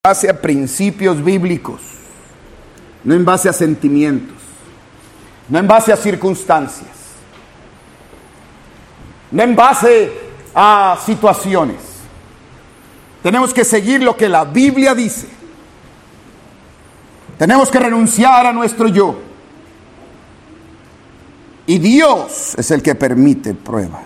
base a principios bíblicos, no en base a sentimientos, no en base a circunstancias, no en base a situaciones. Tenemos que seguir lo que la Biblia dice. Tenemos que renunciar a nuestro yo. Y Dios es el que permite pruebas.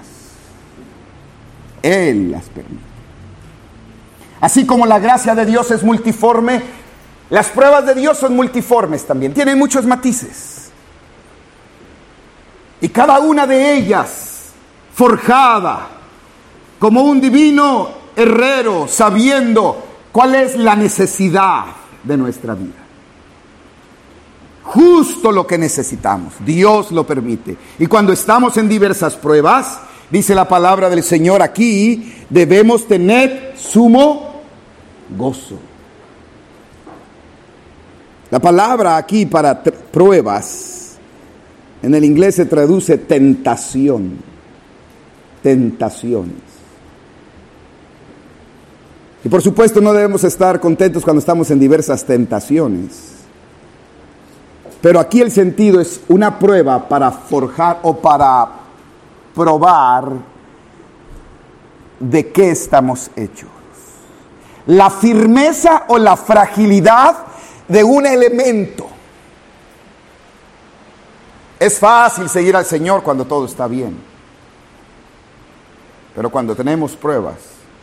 Él las permite. Así como la gracia de Dios es multiforme, las pruebas de Dios son multiformes también. Tienen muchos matices. Y cada una de ellas forjada como un divino herrero, sabiendo cuál es la necesidad de nuestra vida. Justo lo que necesitamos, Dios lo permite. Y cuando estamos en diversas pruebas, dice la palabra del Señor aquí, debemos tener sumo gozo. La palabra aquí para pruebas, en el inglés se traduce tentación. Tentaciones. Y por supuesto no debemos estar contentos cuando estamos en diversas tentaciones. Pero aquí el sentido es una prueba para forjar o para probar de qué estamos hechos. La firmeza o la fragilidad de un elemento. Es fácil seguir al Señor cuando todo está bien. Pero cuando tenemos pruebas,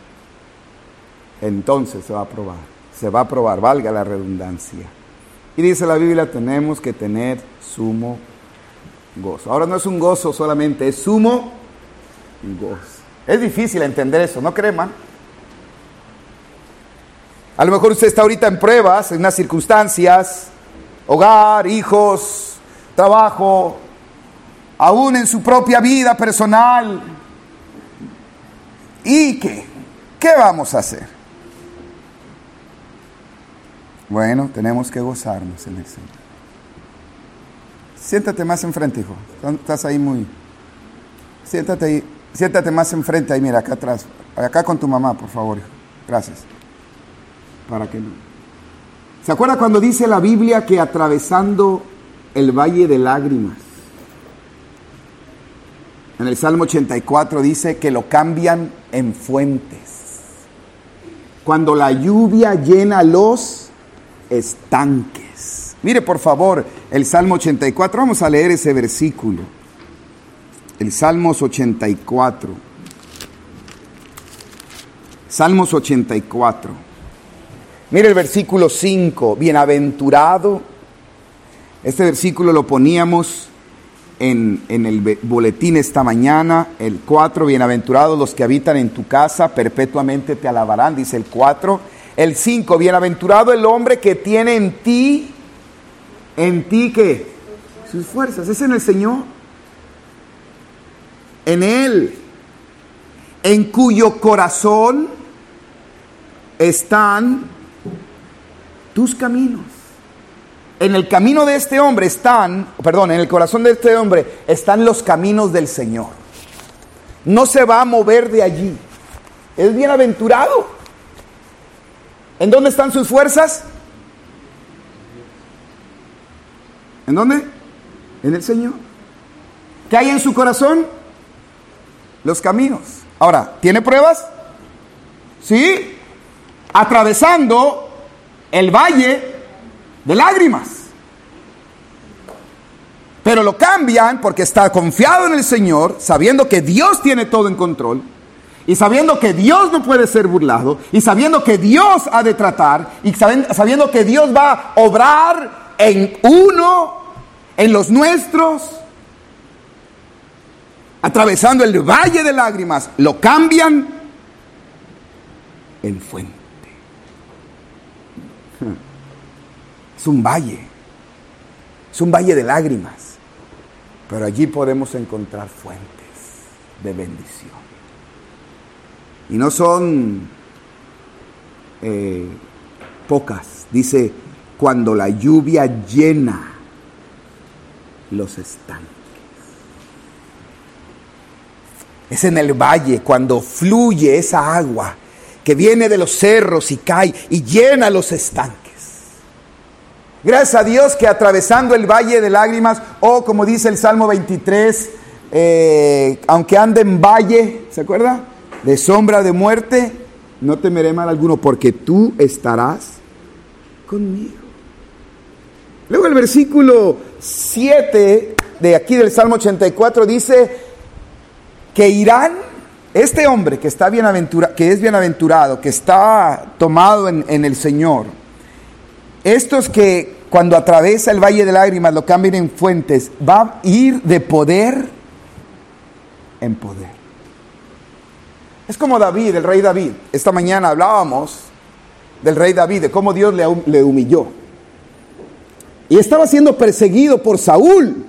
entonces se va a probar. Se va a probar, valga la redundancia. Y dice la Biblia, tenemos que tener sumo gozo. Ahora no es un gozo solamente, es sumo gozo. Es difícil entender eso, ¿no creen, man? A lo mejor usted está ahorita en pruebas, en unas circunstancias, hogar, hijos, trabajo, aún en su propia vida personal. ¿Y qué? ¿Qué vamos a hacer? Bueno, tenemos que gozarnos en el Señor. Siéntate más enfrente, hijo. Estás ahí muy... Siéntate ahí. Siéntate más enfrente ahí, mira, acá atrás. Acá con tu mamá, por favor, hijo. Gracias. Para que no... ¿Se acuerda cuando dice la Biblia que atravesando el valle de lágrimas? En el Salmo 84 dice que lo cambian en fuentes. Cuando la lluvia llena los estanques. Mire por favor el Salmo 84, vamos a leer ese versículo. El Salmos 84. Salmos 84. Mire el versículo 5, bienaventurado. Este versículo lo poníamos en el boletín esta mañana. El 4, bienaventurados los que habitan en tu casa, perpetuamente te alabarán, dice el 4. El 5, bienaventurado el hombre que tiene en ti ¿qué? Sus fuerzas, es en el Señor. En Él, en cuyo corazón están tus caminos. En el camino de este hombre en el corazón de este hombre están los caminos del Señor. No se va a mover de allí. Es bienaventurado. ¿En dónde están sus fuerzas? ¿En dónde? En el Señor. ¿Qué hay en su corazón? Los caminos. Ahora, ¿tiene pruebas? Sí. Atravesando el valle de lágrimas. Pero lo cambian porque está confiado en el Señor, sabiendo que Dios tiene todo en control. Y sabiendo que Dios no puede ser burlado, y sabiendo que Dios ha de tratar, y sabiendo que Dios va a obrar en los nuestros, atravesando el valle de lágrimas, lo cambian en fuente. Es un valle de lágrimas, pero allí podemos encontrar fuentes de bendición. Y no son pocas. Dice, cuando la lluvia llena los estanques. Es en el valle cuando fluye esa agua que viene de los cerros y cae y llena los estanques. Gracias a Dios que atravesando el valle de lágrimas, o como dice el Salmo 23, aunque ande en valle, ¿se acuerda? De sombra de muerte, no temeré mal alguno, porque tú estarás conmigo. Luego el versículo 7 de aquí del Salmo 84 dice que irán, este hombre que está que es bienaventurado, que está tomado en el Señor, estos que cuando atraviesa el valle de lágrimas lo cambian en fuentes, va a ir de poder en poder. Es como David, el rey David. Esta mañana hablábamos del rey David, de cómo Dios le humilló. Y estaba siendo perseguido por Saúl.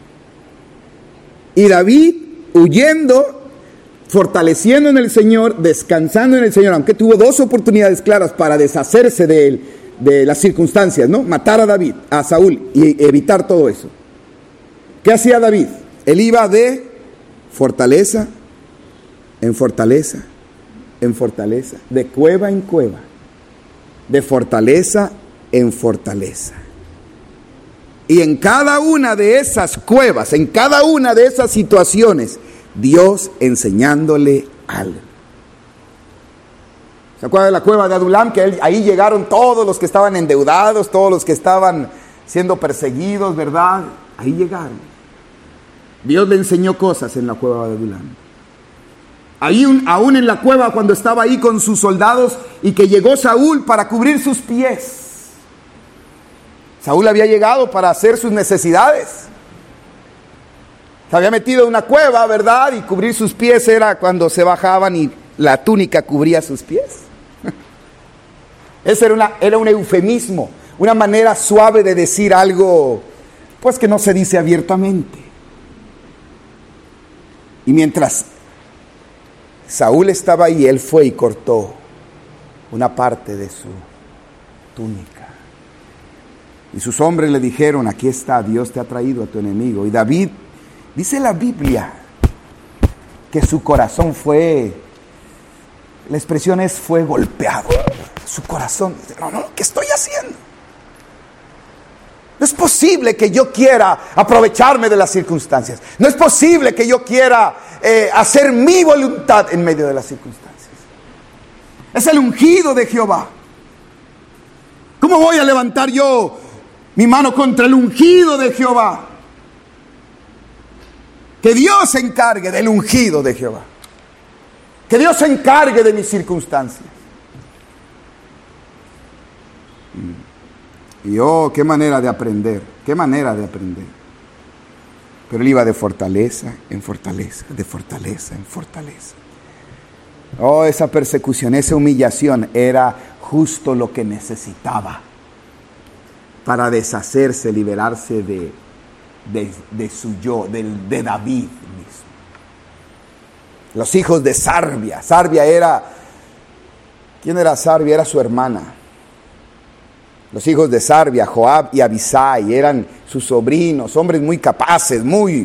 Y David, huyendo, fortaleciendo en el Señor, descansando en el Señor, aunque tuvo dos oportunidades claras para deshacerse de él, de las circunstancias, ¿no? Matar a Saúl y evitar todo eso. ¿Qué hacía David? Él iba de fortaleza en fortaleza, en fortaleza, de cueva en cueva, de fortaleza en fortaleza. Y en cada una de esas cuevas, en cada una de esas situaciones, Dios enseñándole algo. ¿Se acuerdan de la cueva de Adulam? Que ahí llegaron todos los que estaban endeudados, todos los que estaban siendo perseguidos, ¿verdad? Ahí llegaron. Dios le enseñó cosas en la cueva de Adulam. Ahí, aún en la cueva, cuando estaba ahí con sus soldados y que llegó Saúl para cubrir sus pies. Saúl había llegado para hacer sus necesidades. Se había metido en una cueva, ¿verdad? Y cubrir sus pies era cuando se bajaban y la túnica cubría sus pies. Ese era un eufemismo, una manera suave de decir algo, pues que no se dice abiertamente. Y mientras Saúl estaba ahí, él fue y cortó una parte de su túnica. Y sus hombres le dijeron, aquí está, Dios te ha traído a tu enemigo. Y David, dice la Biblia, que su corazón fue, la expresión es fue golpeado. Su corazón, no, ¿qué estoy haciendo? No es posible que yo quiera aprovecharme de las circunstancias. No es posible que yo quiera hacer mi voluntad en medio de las circunstancias. Es el ungido de Jehová. ¿Cómo voy a levantar yo mi mano contra el ungido de Jehová? Que Dios se encargue del ungido de Jehová. Que Dios se encargue de mis circunstancias. Y oh, qué manera de aprender, qué manera de aprender. Pero él iba de fortaleza en fortaleza, de fortaleza en fortaleza. Oh, esa persecución, esa humillación era justo lo que necesitaba para deshacerse, liberarse de su yo, de David mismo. Los hijos de Sarbia. Sarbia era, ¿quién era Sarbia? Era su hermana. Los hijos de Sarbia, Joab y Abisai, eran sus sobrinos, hombres muy capaces,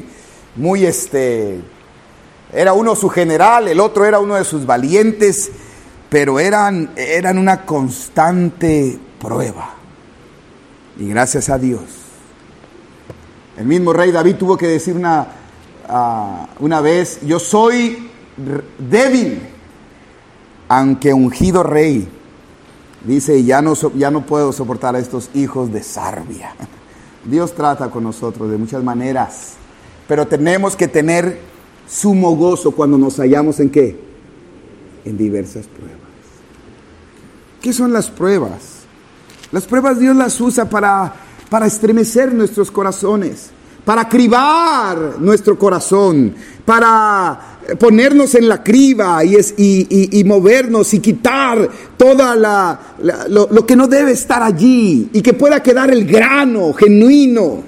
era uno su general, el otro era uno de sus valientes, pero eran una constante prueba. Y gracias a Dios, el mismo rey David tuvo que decir una vez, yo soy débil, aunque ungido rey. Dice, ya no puedo soportar a estos hijos de Sarbia. Dios trata con nosotros de muchas maneras, pero tenemos que tener sumo gozo cuando nos hallamos ¿en qué? En diversas pruebas. ¿Qué son las pruebas? Las pruebas Dios las usa para estremecer nuestros corazones, para cribar nuestro corazón, para ponernos en la criba y movernos y quitar toda lo que no debe estar allí y que pueda quedar el grano genuino.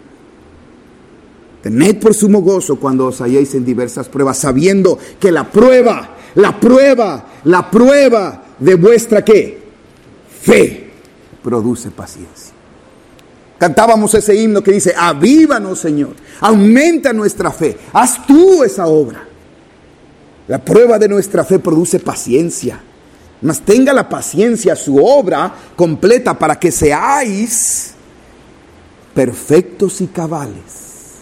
Tened por sumo gozo cuando os halléis en diversas pruebas, sabiendo que la prueba de vuestra ¿qué? Fe produce paciencia. Cantábamos ese himno que dice, avívanos Señor, aumenta nuestra fe, haz tú esa obra. La prueba de nuestra fe produce paciencia. mas tenga la paciencia su obra completa para que seáis perfectos y cabales,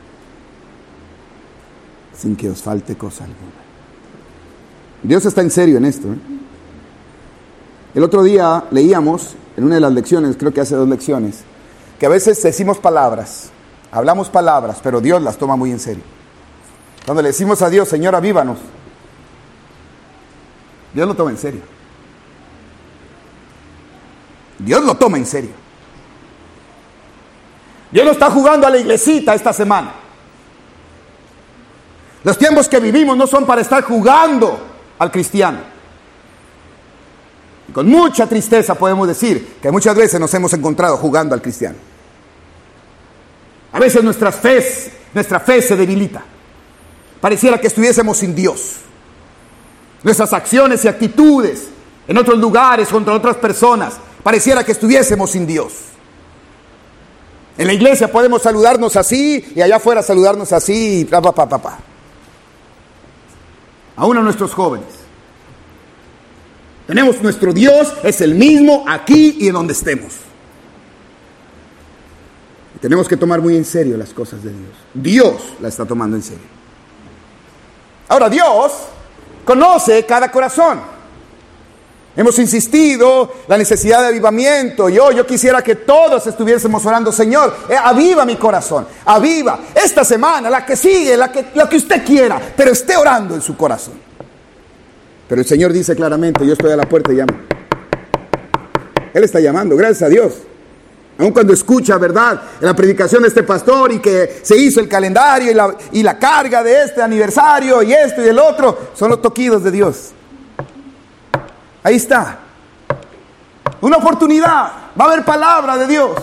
sin que os falte cosa alguna. Dios está en serio en esto, ¿eh? El otro día leíamos en una de las lecciones, creo que hace 2 lecciones, que a veces decimos palabras, hablamos palabras, pero Dios las toma muy en serio. Cuando le decimos a Dios, Señor, avívanos, Dios lo toma en serio. Dios lo toma en serio. Dios no está jugando a la iglesita esta semana. Los tiempos que vivimos no son para estar jugando al cristiano. Y con mucha tristeza podemos decir que muchas veces nos hemos encontrado jugando al cristiano. A veces nuestra fe se debilita. Pareciera que estuviésemos sin Dios. Nuestras acciones y actitudes en otros lugares, contra otras personas, pareciera que estuviésemos sin Dios. En la iglesia podemos saludarnos así y allá afuera saludarnos así, Aún a nuestros jóvenes. Tenemos nuestro Dios, es el mismo aquí y en donde estemos. Y tenemos que tomar muy en serio las cosas de Dios. Dios la está tomando en serio. Ahora, Dios conoce cada corazón. Hemos insistido la necesidad de avivamiento. Yo quisiera que todos estuviésemos orando, Señor, aviva mi corazón, aviva esta semana, la que sigue, la que usted quiera, pero esté orando en su corazón. Pero el Señor dice claramente, yo estoy a la puerta y llamo. Él está llamando, gracias a Dios. Aun cuando escucha, ¿verdad?, en la predicación de este pastor y que se hizo el calendario y la carga de este aniversario y esto y el otro, son los toquidos de Dios. Ahí está. Una oportunidad. Va a haber palabra de Dios.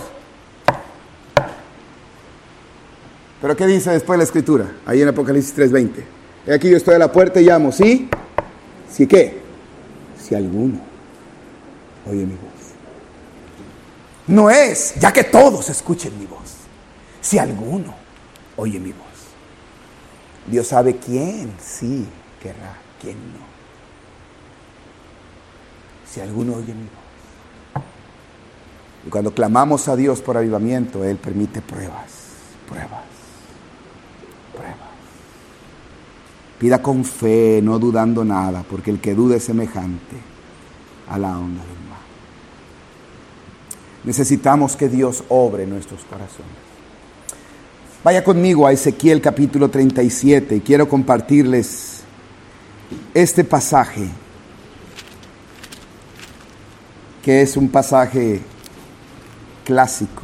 Pero ¿qué dice después la Escritura? Ahí en Apocalipsis 3:20. He aquí yo estoy a la puerta y llamo. ¿Sí? ¿Sí qué? Si alguno oye mi voz. No es, ya que todos escuchen mi voz. Si alguno oye mi voz. Dios sabe quién sí querrá, quién no. Si alguno oye mi voz. Y cuando clamamos a Dios por avivamiento, Él permite pruebas. Pida con fe, no dudando nada, porque el que duda es semejante a la onda del mar. Necesitamos que Dios obre en nuestros corazones. Vaya conmigo a Ezequiel capítulo 37 y quiero compartirles este pasaje, que es un pasaje clásico.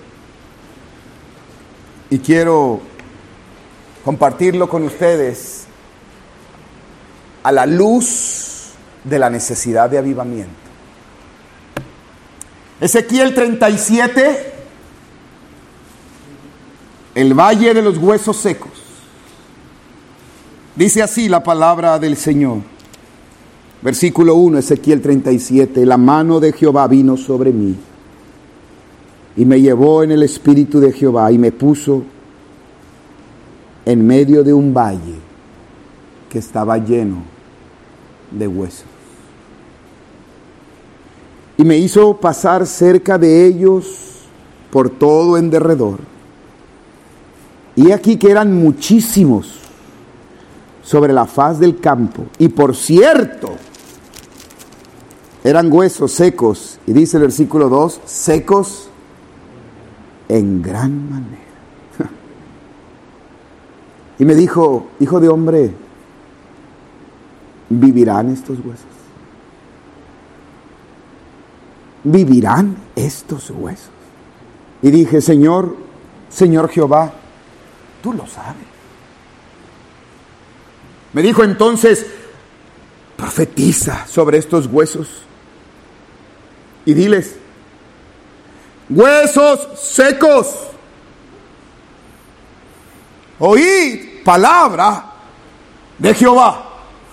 Y quiero compartirlo con ustedes a la luz de la necesidad de avivamiento. Ezequiel 37, el valle de los huesos secos. Dice así la palabra del Señor. Versículo 1, Ezequiel 37. La mano de Jehová vino sobre mí y me llevó en el espíritu de Jehová y me puso en medio de un valle que estaba lleno de huesos. Y me hizo pasar cerca de ellos por todo en derredor. Y aquí que eran muchísimos sobre la faz del campo. Y por cierto, eran huesos secos. Y dice el versículo 2, secos en gran manera. Y me dijo, hijo de hombre, ¿vivirán estos huesos? ¿Vivirán estos huesos? Y dije, Señor Jehová, tú lo sabes. Me dijo entonces, profetiza sobre estos huesos y diles, huesos secos, oíd palabra de Jehová.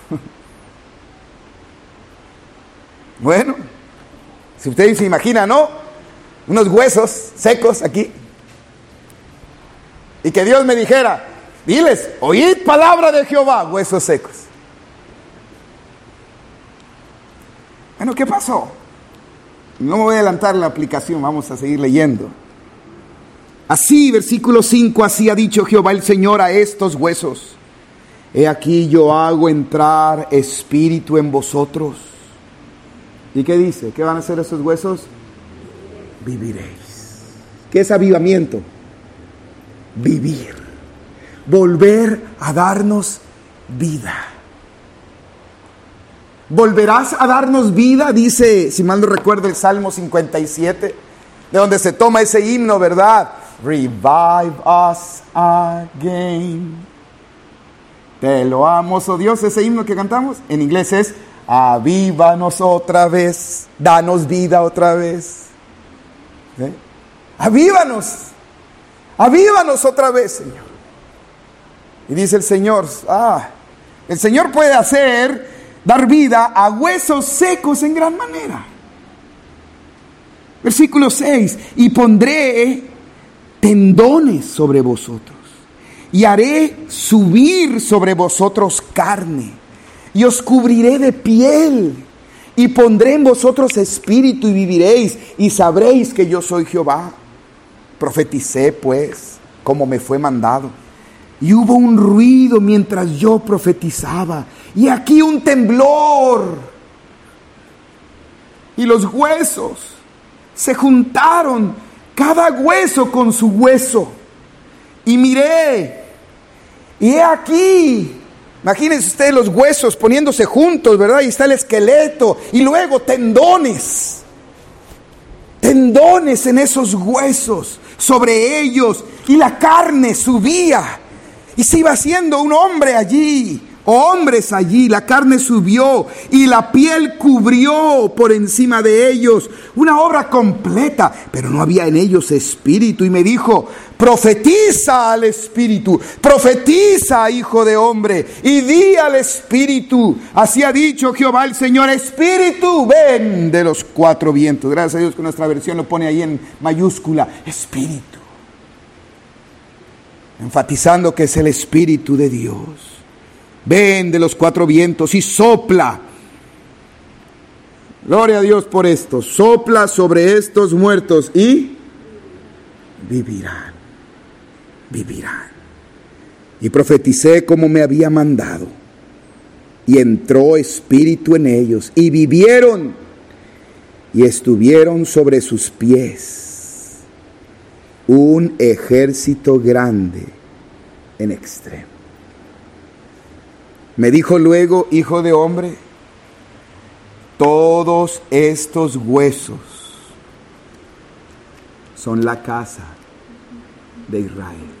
Bueno, si ustedes se imaginan, ¿no? Unos huesos secos aquí. Y que Dios me dijera, diles, oíd palabra de Jehová, huesos secos. Bueno, ¿qué pasó? No me voy a adelantar la aplicación, vamos a seguir leyendo. Así, versículo 5, así ha dicho Jehová el Señor a estos huesos: he aquí yo hago entrar espíritu en vosotros. ¿Y qué dice? ¿Qué van a hacer esos huesos? Viviréis. ¿Qué es avivamiento? Vivir. Volver a darnos vida. ¿Volverás a darnos vida? Dice, si mal no recuerdo, el Salmo 57, de donde se toma ese himno, ¿verdad? Revive us again. Te lo amo, oh Dios, ese himno que cantamos. En inglés es: avívanos otra vez, danos vida otra vez. ¿Eh? Avívanos otra vez, Señor. Y dice el Señor, el Señor puede dar vida a huesos secos en gran manera. Versículo 6, y pondré tendones sobre vosotros, y haré subir sobre vosotros carne, y os cubriré de piel, y pondré en vosotros espíritu, y viviréis, y sabréis que yo soy Jehová. Profeticé pues, como me fue mandado. Y hubo un ruido mientras yo profetizaba, y aquí un temblor. Y los huesos se juntaron, cada hueso con su hueso. Y miré, y he aquí, imagínense ustedes los huesos poniéndose juntos, ¿verdad? Y está el esqueleto, y luego tendones en esos huesos, sobre ellos, y la carne subía. Y se iba haciendo un hombre allí, o hombres allí. La carne subió y la piel cubrió por encima de ellos. Una obra completa, pero no había en ellos espíritu. Y me dijo: profetiza al espíritu, profetiza, hijo de hombre, y di al espíritu: así ha dicho Jehová el Señor, espíritu, ven de los cuatro vientos. Gracias a Dios que nuestra versión lo pone ahí en mayúscula, espíritu, enfatizando que es el Espíritu de Dios. Ven de los cuatro vientos y sopla. Gloria a Dios por esto. Sopla sobre estos muertos y vivirán. Vivirán. Y profeticé como me había mandado. Y entró espíritu en ellos y vivieron y estuvieron sobre sus pies un ejército grande en extremo. Me dijo luego: hijo de hombre, todos estos huesos son la casa de Israel.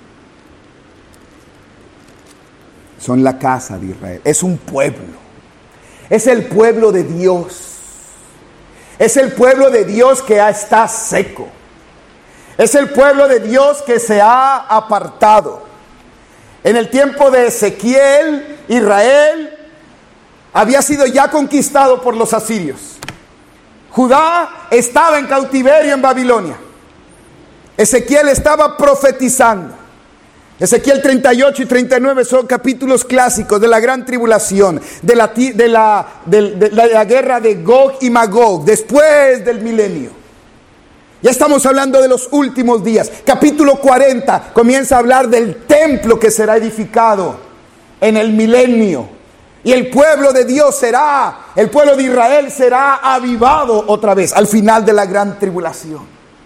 Son la casa de Israel. Es un pueblo. Es el pueblo de Dios. Es el pueblo de Dios que ya está seco. Es el pueblo de Dios que se ha apartado. En el tiempo de Ezequiel, Israel había sido ya conquistado por los asirios. Judá estaba en cautiverio en Babilonia. Ezequiel estaba profetizando. Ezequiel 38 y 39 son capítulos clásicos de la gran tribulación, de la guerra de Gog y Magog, después del milenio. Ya estamos hablando de los últimos días. Capítulo 40 comienza a hablar del templo que será edificado en el milenio. Y el pueblo de Dios el pueblo de Israel será avivado otra vez al final de la gran tribulación.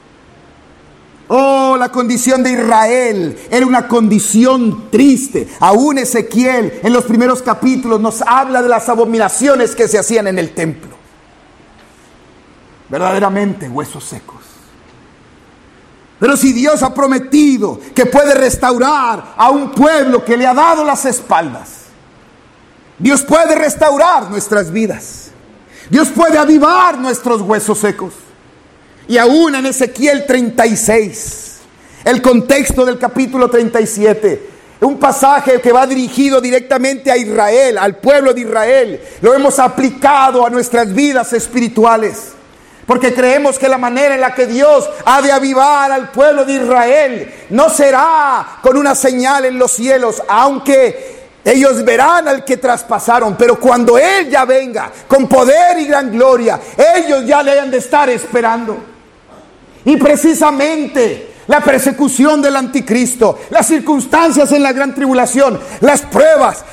Oh, la condición de Israel era una condición triste. Aún Ezequiel en los primeros capítulos nos habla de las abominaciones que se hacían en el templo. Verdaderamente huesos secos. Pero si Dios ha prometido que puede restaurar a un pueblo que le ha dado las espaldas, Dios puede restaurar nuestras vidas. Dios puede avivar nuestros huesos secos. Y aún en Ezequiel 36, el contexto del capítulo 37, un pasaje que va dirigido directamente a Israel, al pueblo de Israel, lo hemos aplicado a nuestras vidas espirituales. Porque creemos que la manera en la que Dios ha de avivar al pueblo de Israel no será con una señal en los cielos, aunque Ellos verán al que traspasaron, pero cuando Él ya venga con poder y gran gloria, ellos ya le han de estar esperando. Y precisamente la persecución del anticristo, las circunstancias en la gran tribulación, las pruebas,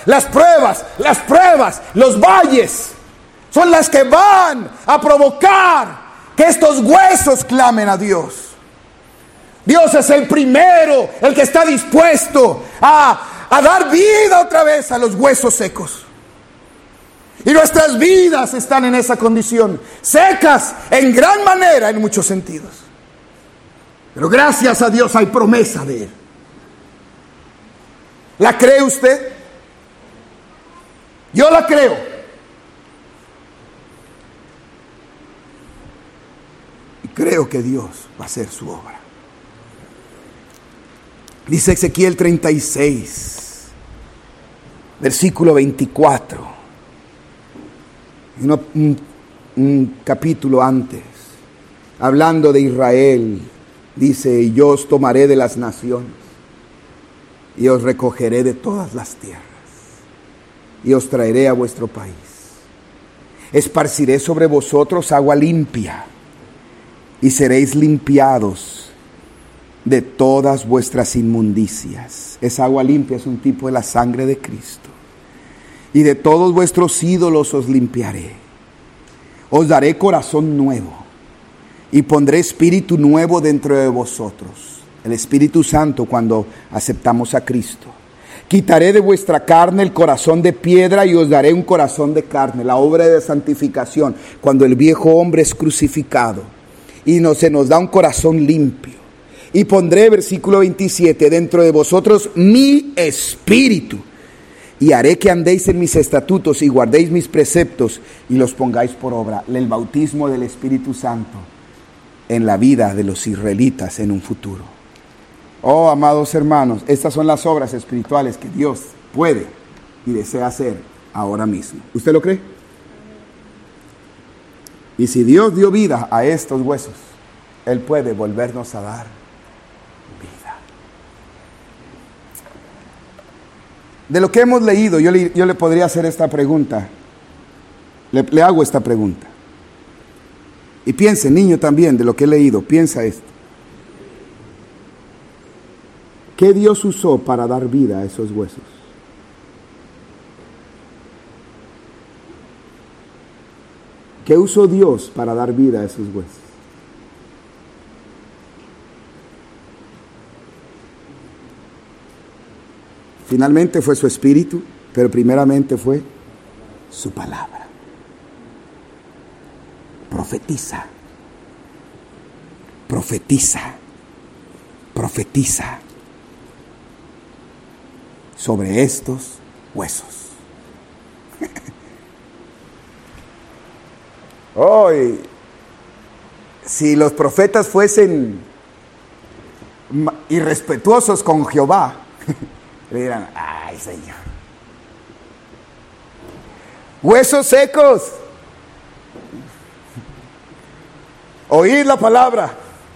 los valles, son las que van a provocar que estos huesos clamen a Dios. Dios es el primero, el que está dispuesto a dar vida otra vez a los huesos secos. Y nuestras vidas están en esa condición, secas en gran manera en muchos sentidos. Pero gracias a Dios hay promesa de Él. ¿La cree usted? Yo la creo. Y creo que Dios va a hacer su obra. Dice Ezequiel 36, versículo 24. Un capítulo antes, hablando de Israel, dice: y yo os tomaré de las naciones, y os recogeré de todas las tierras, y os traeré a vuestro país. Esparciré sobre vosotros agua limpia, y seréis limpiados de todas vuestras inmundicias. Esa agua limpia es un tipo de la sangre de Cristo. Y de todos vuestros ídolos os limpiaré. Os daré corazón nuevo, y pondré espíritu nuevo dentro de vosotros. El Espíritu Santo cuando aceptamos a Cristo. Quitaré de vuestra carne el corazón de piedra y os daré un corazón de carne. La obra de santificación, cuando el viejo hombre es crucificado y se nos da un corazón limpio. Y pondré, versículo 27, dentro de vosotros mi espíritu, y haré que andéis en mis estatutos y guardéis mis preceptos y los pongáis por obra. El bautismo del Espíritu Santo en la vida de los israelitas en un futuro. Oh, amados hermanos, estas son las obras espirituales que Dios puede y desea hacer ahora mismo. ¿Usted lo cree? Y si Dios dio vida a estos huesos, Él puede volvernos a dar vida. De lo que hemos leído, yo le podría hacer esta pregunta. Le hago esta pregunta. Y piense, niño, también, de lo que he leído, piensa esto. ¿Qué Dios usó para dar vida a esos huesos? ¿Qué usó Dios para dar vida a esos huesos? Finalmente fue su espíritu, pero primeramente fue su palabra. Profetiza, profetiza, profetiza sobre estos huesos. Hoy, si los profetas fuesen irrespetuosos con Jehová, le dirán: ay, Señor, huesos secos, oíd la palabra.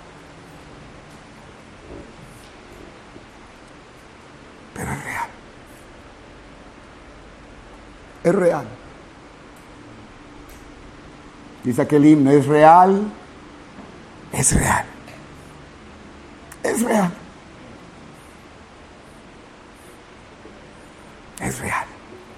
Pero es real. Es real. Dice aquel himno: es real, es real, es real, es real.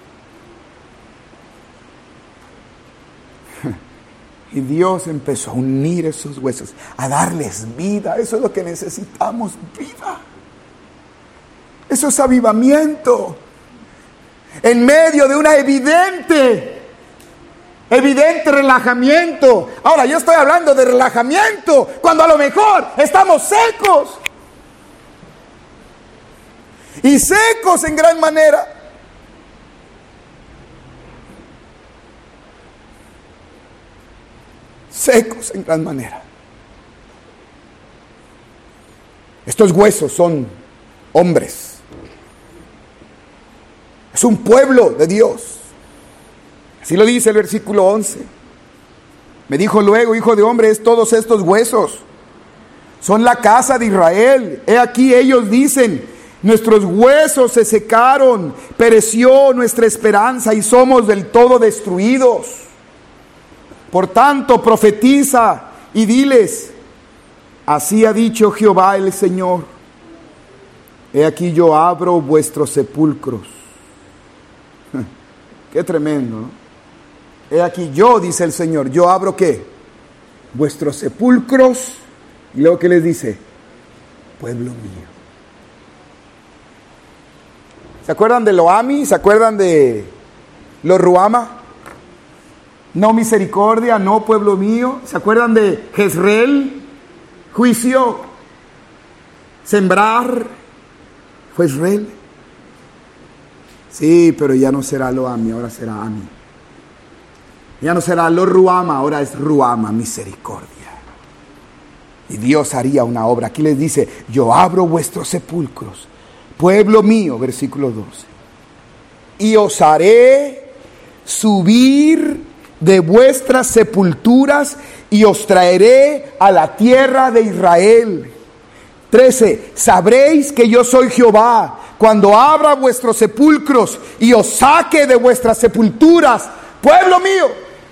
Y Dios empezó a unir esos huesos, a darles vida. Eso es lo que necesitamos, vida. Eso es avivamiento. En medio de una evidente relajamiento. Ahora, yo estoy hablando de relajamiento cuando a lo mejor estamos secos. Y secos en gran manera. Secos en gran manera. Estos huesos son hombres. Es un pueblo de Dios. Así lo dice el versículo 11. Me dijo luego: hijo de hombre, es todos estos huesos son la casa de Israel. He aquí ellos dicen: Nuestros huesos se secaron, pereció nuestra esperanza y somos del todo destruidos. Por tanto, profetiza y diles, así ha dicho Jehová el Señor, he aquí yo abro vuestros sepulcros. Qué tremendo, ¿no? He aquí yo, dice el Señor, yo abro ¿qué? Vuestros sepulcros. Y luego ¿qué les dice? Pueblo mío. ¿Se acuerdan de Loami? ¿Se acuerdan de lo Ruama? No misericordia, no pueblo mío. ¿Se acuerdan de Jezreel? Juicio, sembrar, fue Jezreel. Sí, pero ya no será Loami, ahora será Ami. Ya no será lo Ruama, ahora es Ruama, misericordia. Y Dios haría una obra. Aquí les dice, yo abro vuestros sepulcros, pueblo mío, versículo 12. Y os haré subir de vuestras sepulturas y os traeré a la tierra de Israel. 13. Sabréis que yo soy Jehová cuando abra vuestros sepulcros y os saque de vuestras sepulturas, pueblo mío.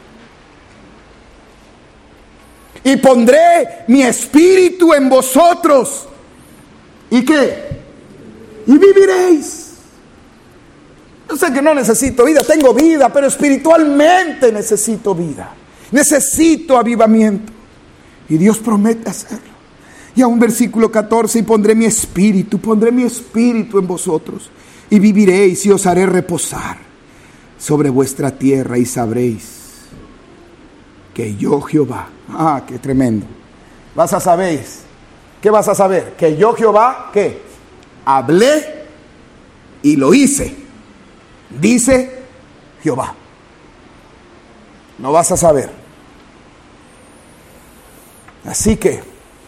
Y pondré mi espíritu en vosotros. ¿Y qué? Y viviréis. Yo sé que no necesito vida, tengo vida, pero espiritualmente necesito vida. Necesito avivamiento. Y Dios promete hacerlo. Y a un versículo 14, y pondré mi espíritu en vosotros. Y viviréis y os haré reposar sobre vuestra tierra y sabréis que yo Jehová. Ah, qué tremendo. Vas a saber. ¿Qué vas a saber? Que yo Jehová, ¿qué? Hablé y lo hice. Dice Jehová. No vas a saber. Así que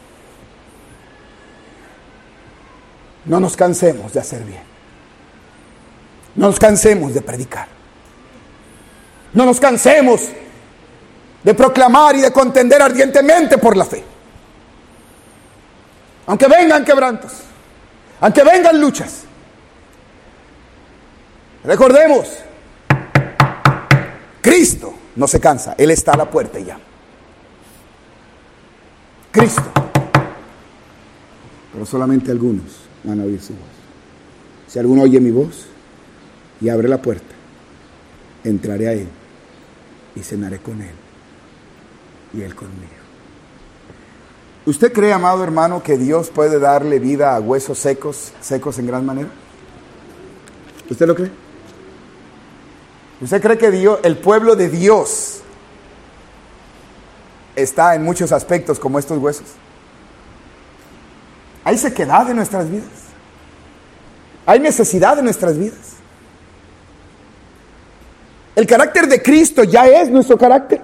no nos cansemos de hacer bien. No nos cansemos de predicar. No nos cansemos de proclamar y de contender ardientemente por la fe. Aunque vengan quebrantos, aunque vengan luchas. Recordemos, Cristo no se cansa, Él está a la puerta y llama. Cristo. Pero solamente algunos van a oír su voz. Si alguno oye mi voz y abre la puerta, entraré a Él y cenaré con Él y Él conmigo. ¿Usted cree, amado hermano, que Dios puede darle vida a huesos secos en gran manera? ¿Usted lo cree? ¿Usted cree que Dios, el pueblo de Dios, está en muchos aspectos como estos huesos? Hay sequedad en nuestras vidas. Hay necesidad en nuestras vidas. El carácter de Cristo ya es nuestro carácter.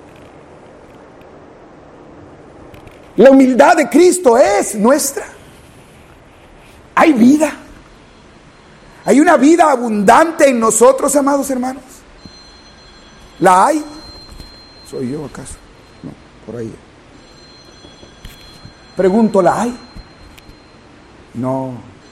La humildad de Cristo es nuestra. Hay vida. Hay una vida abundante en nosotros, amados hermanos. ¿La hay? ¿Soy yo acaso? No, por ahí. Pregunto, ¿la hay? No.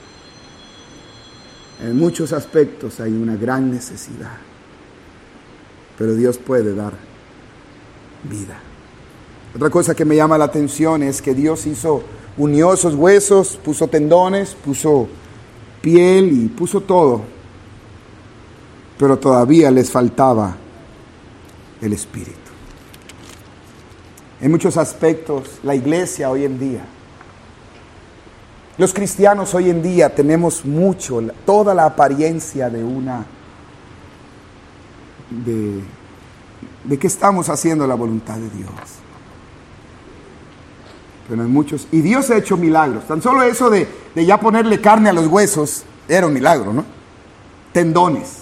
En muchos aspectos hay una gran necesidad. Pero Dios puede dar vida. Otra cosa que me llama la atención es que Dios unió esos huesos, puso tendones, puso piel y puso todo. Pero todavía les faltaba el Espíritu. En muchos aspectos, la iglesia hoy en día, los cristianos hoy en día tenemos toda la apariencia de que estamos haciendo la voluntad de Dios. Pero hay muchos, y Dios ha hecho milagros. Tan solo eso de ya ponerle carne a los huesos era un milagro, ¿no? Tendones.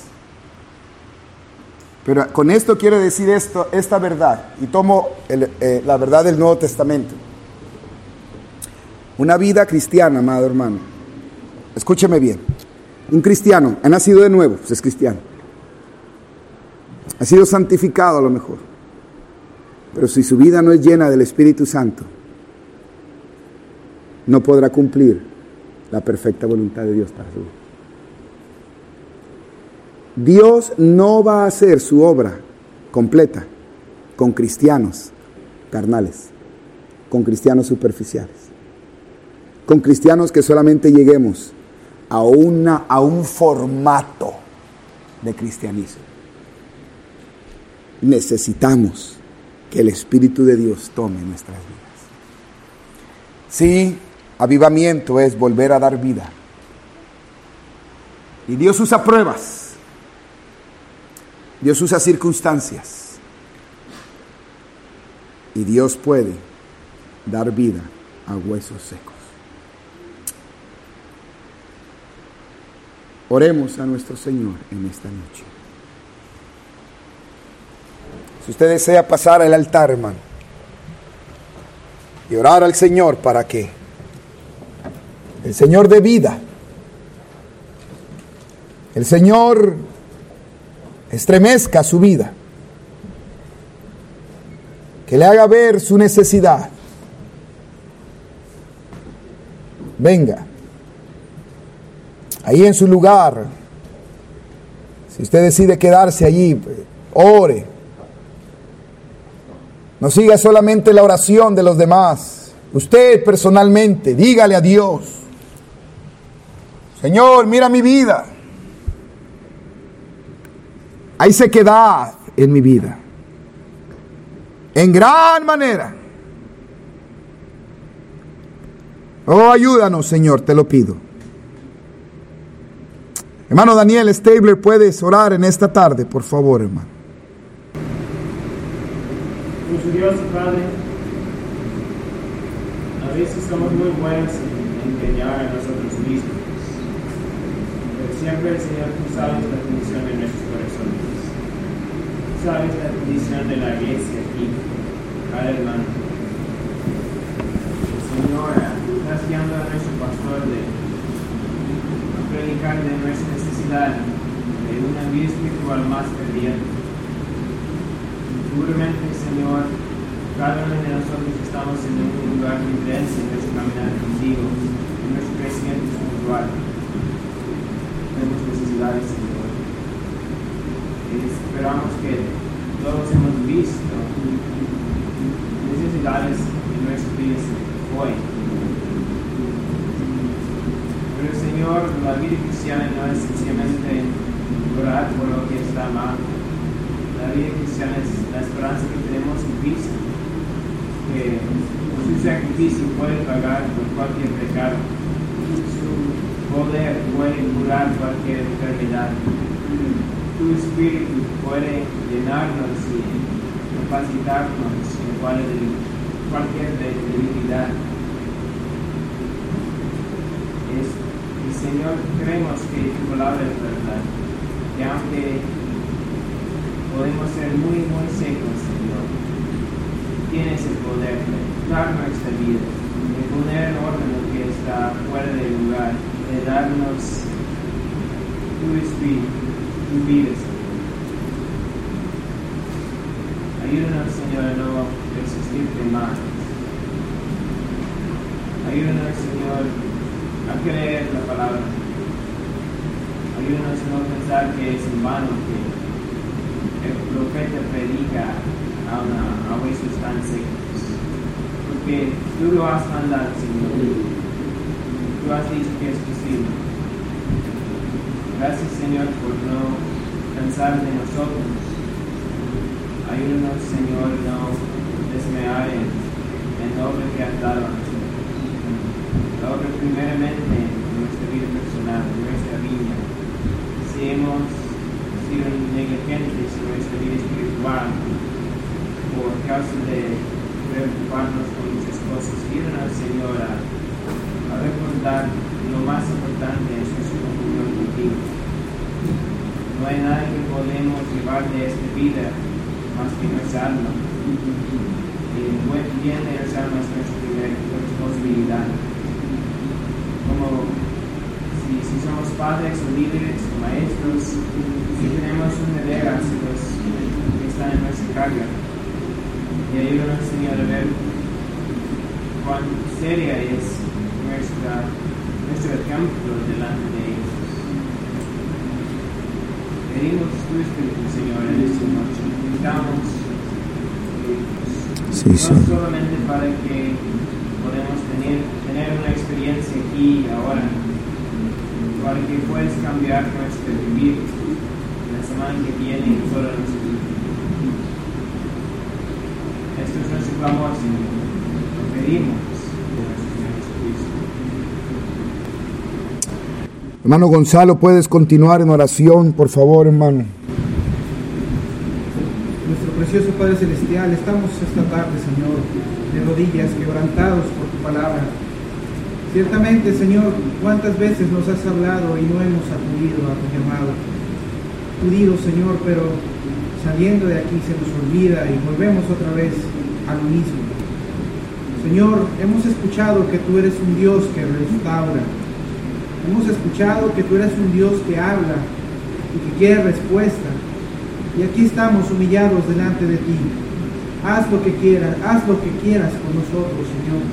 Pero con esto quiero decir esta verdad, y tomo la verdad del Nuevo Testamento. Una vida cristiana, amado hermano, escúcheme bien. Un cristiano ha nacido de nuevo, pues es cristiano. Ha sido santificado a lo mejor. Pero si su vida no es llena del Espíritu Santo, no podrá cumplir la perfecta voluntad de Dios para su vida. Dios no va a hacer su obra completa con cristianos carnales, con cristianos superficiales, con cristianos que solamente lleguemos a un formato de cristianismo. Necesitamos que el Espíritu de Dios tome nuestras vidas. Sí, avivamiento es volver a dar vida. Y Dios usa pruebas. Dios usa circunstancias. Y Dios puede dar vida a huesos secos. Oremos a nuestro Señor en esta noche. Si usted desea pasar al altar, hermano, y orar al Señor para que el Señor dé vida, el Señor estremezca su vida, que le haga ver su necesidad, venga, ahí en su lugar, si usted decide quedarse allí, ore. No siga solamente la oración de los demás. Usted personalmente, dígale a Dios: Señor, mira mi vida. Hay sequedad en mi vida, en gran manera. Oh, ayúdanos, Señor, te lo pido. Hermano Daniel Stabler, ¿puedes orar en esta tarde, por favor, hermano? Nuestro Dios y Padre, a veces somos muy buenos en engañar a nosotros mismos, pero siempre, Señor, tú sabes la condición de nuestros corazones, tú sabes la condición de la iglesia aquí, cada hermano. Señor, tú estás guiando a nuestro pastor a predicar de nuestra necesidad de una vida espiritual más ferviente. Seguramente, Señor, cada uno de nosotros estamos en un lugar diferente en nuestro caminar contigo, en nuestro crecimiento espiritual. Tenemos necesidades, Señor. Y esperamos que todos hemos visto necesidades en nuestras vidas hoy. Pero, Señor, la vida cristiana no es sencillamente orar por lo que está mal. La vida cristiana es la esperanza que tenemos en Cristo, que su sacrificio puede pagar por cualquier pecado, su poder puede curar cualquier enfermedad, tu Espíritu puede llenarnos y capacitarnos en cualquier debilidad. Y Señor, creemos que tu palabra es verdad, que aunque podemos ser muy, muy secos, Señor, tienes el poder de dar nuestra vida, de poner en orden lo que está fuera del lugar, de darnos tu Espíritu, tu vida, Señor. Ayúdanos, Señor, a no resistirte más. Ayúdanos, Señor, a creer la palabra. Ayúdanos a no pensar que es en vano que el profeta predica a huesos tan secos, porque tú lo has mandado, Señor. Tú has dicho que es posible. Gracias, Señor, por no cansar de nosotros. Ayúdanos, Señor, a no desmayar en la obra que has dado a nosotros. La obra primeramente en nuestra vida personal, en nuestra vida. Si hemos sido negligentes en nuestra vida espiritual por causa de preocuparnos por muchas cosas, ayúdanos, Señor, a recordar lo más importante es nuestra comunión contigo. No hay nada que podemos llevar de esta vida más que nuestra alma. Y el buen bien de nuestra alma es nuestra primera responsabilidad. Como si somos padres o líderes o maestros, si tenemos un deber hacia los que están en nuestra carga. Y ayúdanos, Señor, a ver cuán seria es nuestra nuestro ejemplo delante de ellos. Pedimos tu Espíritu, Señor, en esta noche. Necesitamos no solamente para que podamos tener una experiencia aquí y ahora, para que puedas cambiar nuestro vivir la semana que viene y toda nuestra vida. Esto es nuestro clamor, Señor. Lo pedimos de nuestro Señor Jesucristo. Hermano Gonzalo, ¿puedes continuar en oración, por favor, hermano? Nuestro precioso Padre Celestial, estamos esta tarde, Señor, de rodillas, quebrantados por tu palabra. Ciertamente, Señor, cuántas veces nos has hablado y no hemos acudido a tu llamado. Acudido, Señor, pero saliendo de aquí se nos olvida y volvemos otra vez a lo mismo. Señor, hemos escuchado que tú eres un Dios que restaura. Hemos escuchado que tú eres un Dios que habla y que quiere respuesta. Y aquí estamos humillados delante de ti. Haz lo que quieras con nosotros, Señor.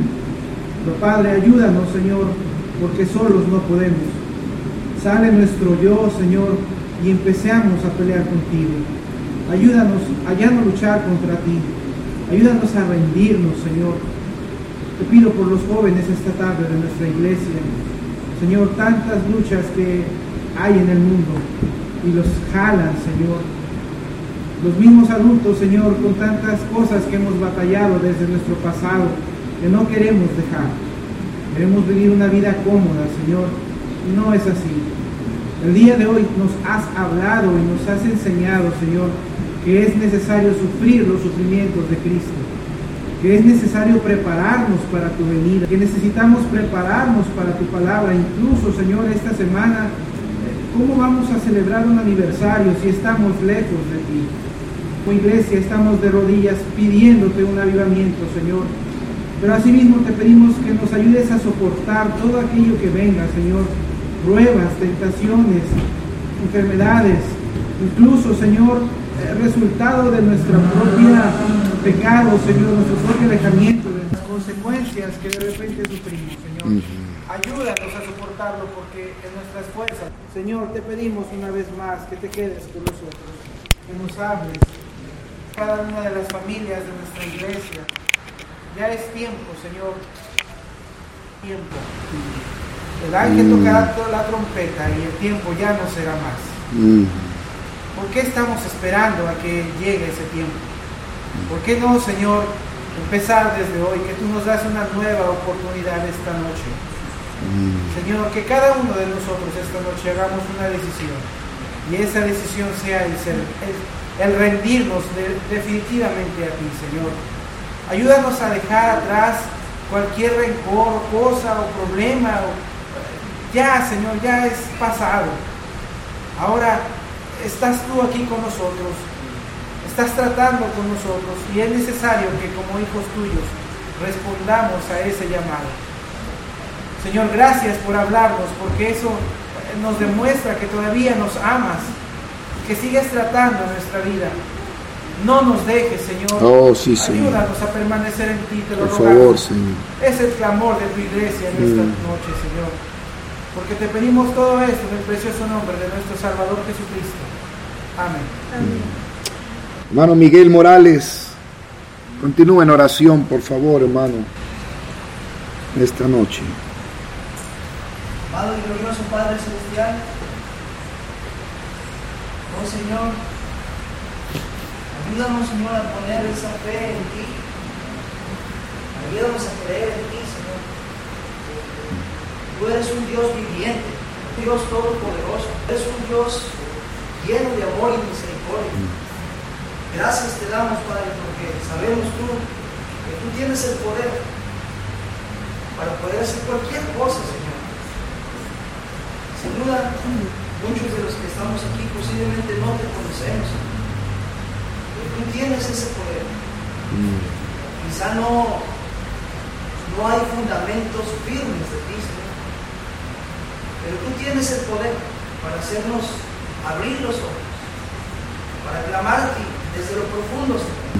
Pero Padre, ayúdanos, Señor, porque solos no podemos. Sale nuestro yo, Señor, y empecemos a pelear contigo. Ayúdanos a ya no luchar contra ti. Ayúdanos a rendirnos, Señor. Te pido por los jóvenes esta tarde de nuestra iglesia. Señor, tantas luchas que hay en el mundo y los jalan, Señor. Los mismos adultos, Señor, con tantas cosas que hemos batallado desde nuestro pasado, que no queremos dejar. Queremos vivir una vida cómoda, Señor, y no es así. El día de hoy nos has hablado y nos has enseñado, Señor, que es necesario sufrir los sufrimientos de Cristo, que es necesario prepararnos para tu venida, que necesitamos prepararnos para tu palabra. Incluso, Señor, esta semana, ¿cómo vamos a celebrar un aniversario si estamos lejos de ti? Como iglesia estamos de rodillas pidiéndote un avivamiento, Señor. Pero asimismo te pedimos que nos ayudes a soportar todo aquello que venga, Señor. Pruebas, tentaciones, enfermedades, incluso, Señor, resultado de nuestra propia pecado, Señor, nuestro propio alejamiento, de las consecuencias que de repente sufrimos, Señor. Ayúdanos a soportarlo porque en nuestras fuerzas, Señor, te pedimos una vez más que te quedes con nosotros, que nos hables, cada una de las familias de nuestra iglesia. Ya es tiempo, Señor, tiempo. El ángel tocará la trompeta y el tiempo ya no será más. ¿Por qué estamos esperando a que llegue ese tiempo? ¿Por qué no, Señor, empezar desde hoy, que tú nos das una nueva oportunidad esta noche? Señor, que cada uno de nosotros esta noche hagamos una decisión, y esa decisión sea el rendirnos definitivamente a ti, Señor. Ayúdanos a dejar atrás cualquier rencor, cosa o problema. Ya, Señor, ya es pasado. Ahora estás tú aquí con nosotros, estás tratando con nosotros, y es necesario que como hijos tuyos respondamos a ese llamado. Señor, gracias por hablarnos, porque eso nos demuestra que todavía nos amas, que sigues tratando nuestra vida. No nos dejes, Señor. Oh, sí, Señor. Ayúdanos a permanecer en ti, te lo por rogamos. favor, Señor. Es el clamor de tu iglesia en esta noche, Señor. Porque te pedimos todo esto en el precioso nombre de nuestro Salvador Jesucristo. Amén. Hermano Miguel Morales, continúa en oración, por favor, hermano, esta noche. Amado y glorioso Padre Celestial, oh Señor, ayúdanos, Señor, a poner esa fe en ti. Ayúdanos a creer en ti, Señor. Tú eres un Dios viviente, un Dios todopoderoso. Eres un Dios lleno de amor y misericordia. Gracias te damos, Padre, porque sabemos que tú tienes el poder para poder hacer cualquier cosa, Señor. Sin duda, muchos de los que estamos aquí posiblemente no te conocemos, pero tú tienes ese poder. Quizá no hay fundamentos firmes de ti, Señor, pero tú tienes el poder para hacernos abrir los ojos, para clamar a ti desde lo profundo, Señor.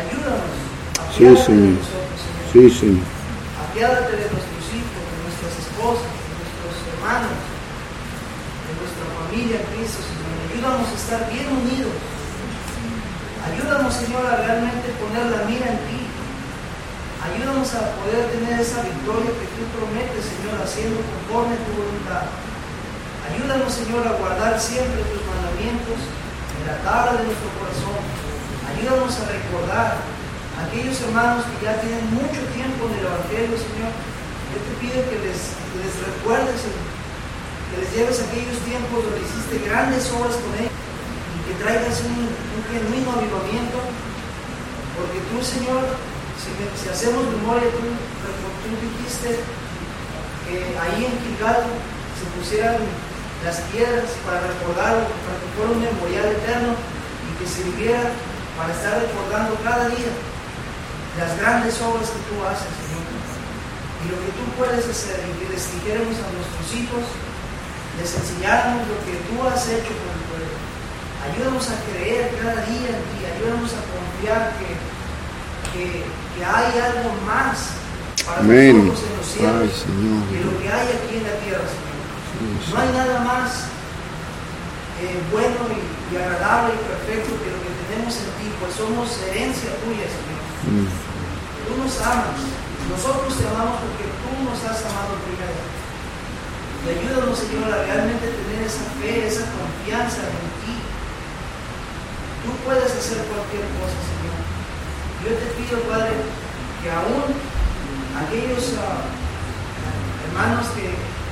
Ayúdanos, apiádate de nosotros, Señor. Sí, Señor. Apiádate de nuestros hijos, de nuestras esposas, esposas, de nuestros hermanos, de nuestra familia en Cristo, Señor. Ayúdanos a estar bien unidos. Ayúdanos, Señor, a realmente poner la mira en ti. Ayúdanos a poder tener esa victoria que tú prometes, Señor, haciendo conforme tu voluntad. Ayúdanos, Señor, a guardar siempre tus mandamientos en la tabla de nuestro corazón. Ayúdanos a recordar a aquellos hermanos que ya tienen mucho tiempo en el Evangelio, Señor. Yo te pido que les recuerdes, Señor, que les lleves a aquellos tiempos donde hiciste grandes obras con ellos y que traigas un genuino avivamiento, porque tú, Señor, si hacemos memoria, tú dijiste que ahí en Gilgal se pusieran las piedras para recordarlo, para que fuera un memorial eterno y que sirviera para estar recordando cada día las grandes obras que tú haces, Señor. Y lo que tú puedes hacer, y que les dijéramos a nuestros hijos, les enseñáramos lo que tú has hecho con el pueblo. Ayúdanos a creer cada día en ti, ayúdanos a confiar que hay algo más para nosotros en los cielos que lo que hay aquí en la tierra, Señor. No hay nada más bueno y agradable y perfecto que lo que tenemos en ti, pues somos herencia tuya, Señor. Tú nos amas, nosotros te amamos porque tú nos has amado primero. Y ayúdanos, Señor, a realmente tener esa fe, esa confianza en ti. Tú puedes hacer cualquier cosa, Señor. Yo te pido, Padre, que aún aquellos hermanos que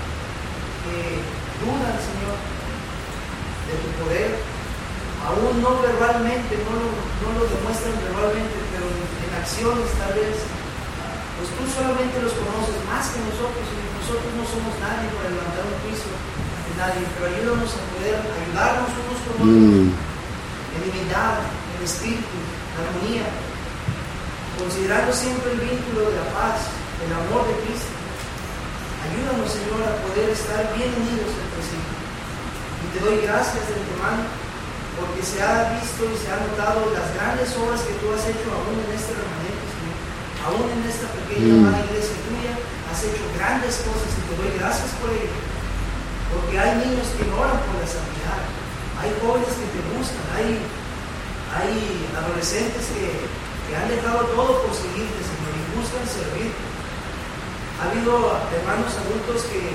dudan, Señor, de tu poder, aún no verbalmente, no lo demuestran verbalmente, pero en acciones tal vez, pues tú solamente los conoces más que nosotros, y nosotros no somos nadie para levantar un juicio de nadie, pero ayúdanos a poder ayudarnos unos con otros, en unidad, en espíritu, en armonía, considerando siempre el vínculo de la paz, el amor de Cristo. Ayúdanos, Señor, a poder estar bien unidos entre sí. Y te doy gracias de antemano, porque se ha visto y se ha notado las grandes obras que tú has hecho aún en este remanente, Señor. Aún en esta pequeña amada iglesia tuya, has hecho grandes cosas y te doy gracias por ello. Porque hay niños que oran por la santidad, hay jóvenes que te buscan, hay adolescentes que han dejado todo por seguirte, Señor, y buscan servirte. Ha habido hermanos adultos que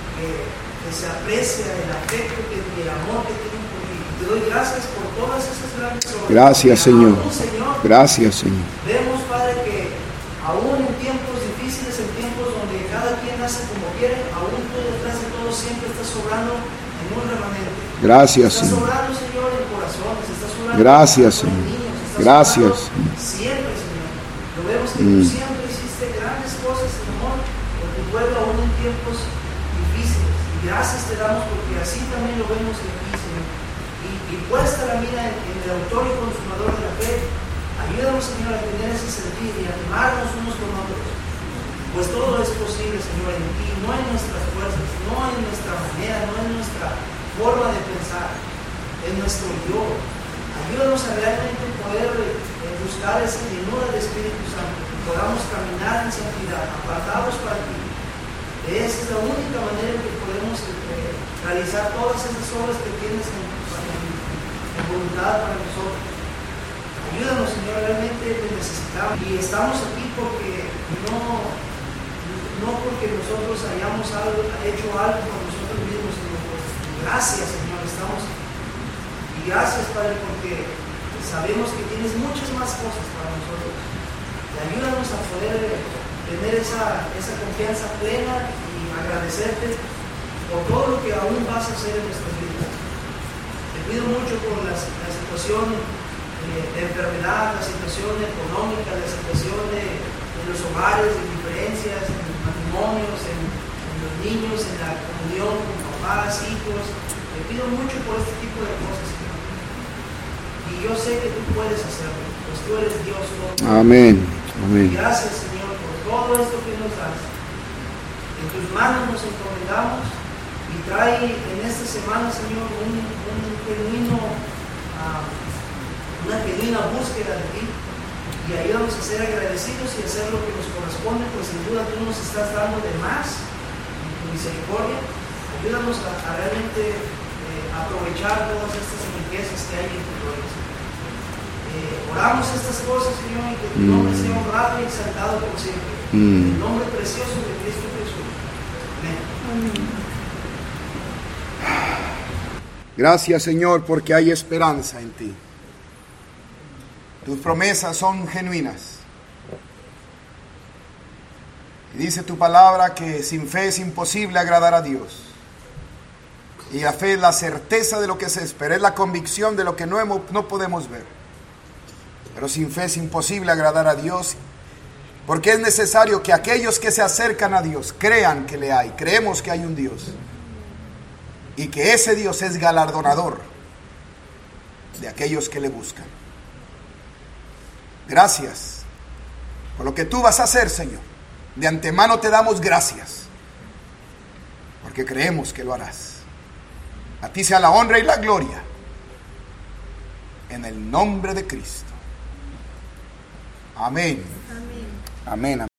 se aprecia el afecto y el amor que tienen por ti. Te doy gracias por todas esas grandes obras. Gracias, Señor. Señor. Gracias, Señor. Vemos, Padre, que aún en tiempos difíciles, en tiempos donde cada quien hace como quiere, aún tú detrás de todo siempre estás sobrando en un remanente. Gracias, Estás Señor. sobrando, Señor, en corazones. Estás sobrando Gracias, en Señor. niños. Estás Gracias. sobrando siempre, Señor. Lo vemos que tú siempre hiciste grandes cosas, Señor, por tu pueblo aún en tiempos difíciles. Y gracias te damos porque así también lo vemos en ti, Señor. Y puesta la mira en el autor y consumador de la fe, ayúdanos, Señor, a tener ese sentir y a amarnos unos con otros. Pues todo es posible, Señor, en ti, no en nuestras fuerzas, no en nuestra manera, no en nuestra forma de pensar, en nuestro yo. Ayúdanos a realmente poder buscar esa llenura del Espíritu Santo, que podamos caminar en santidad, apartados para ti. Esa es la única manera en que podemos realizar todas esas obras que tienes en voluntad para nosotros. Ayúdanos, Señor, realmente te necesitamos. Y estamos aquí porque no porque nosotros hayamos hecho algo por nosotros mismos, sino por gracias, Señor, estamos aquí. Y gracias, Padre, porque sabemos que tienes muchas más cosas para nosotros. Y ayúdanos a poder tener esa confianza plena y agradecerte por todo lo que aún vas a hacer en nuestras vidas. Te pido mucho por la situación de enfermedad, la situación económica, la situación de los hogares, de diferencias, en los matrimonios, en los niños, en la comunión con papás, hijos. Te pido mucho por este tipo de cosas, Señor. Y yo sé que tú puedes hacerlo, pues tú eres Dios todo. Amén. Amén. Gracias, Señor, por todo esto que nos das. En tus manos nos encomendamos y trae en esta semana, Señor, una genuina búsqueda de ti, y ayúdanos a ser agradecidos y hacer lo que nos corresponde, pues sin duda tú nos estás dando de más en tu misericordia. Ayúdanos a realmente aprovechar todas estas riquezas que hay en tu gloria. Oramos estas cosas, Señor, y que tu nombre sea honrado y exaltado por siempre. En el nombre precioso de Cristo Jesús. Amén. Gracias, Señor, porque hay esperanza en ti. Tus promesas son genuinas. Y dice tu palabra que sin fe es imposible agradar a Dios. Y la fe es la certeza de lo que se espera, es la convicción de lo que no podemos ver. Pero sin fe es imposible agradar a Dios, porque es necesario que aquellos que se acercan a Dios crean que le hay. Creemos que hay un Dios. Y que ese Dios es galardonador de aquellos que le buscan. Gracias por lo que tú vas a hacer, Señor. De antemano te damos gracias, porque creemos que lo harás. A ti sea la honra y la gloria, en el nombre de Cristo. Amén. Amén. Amén.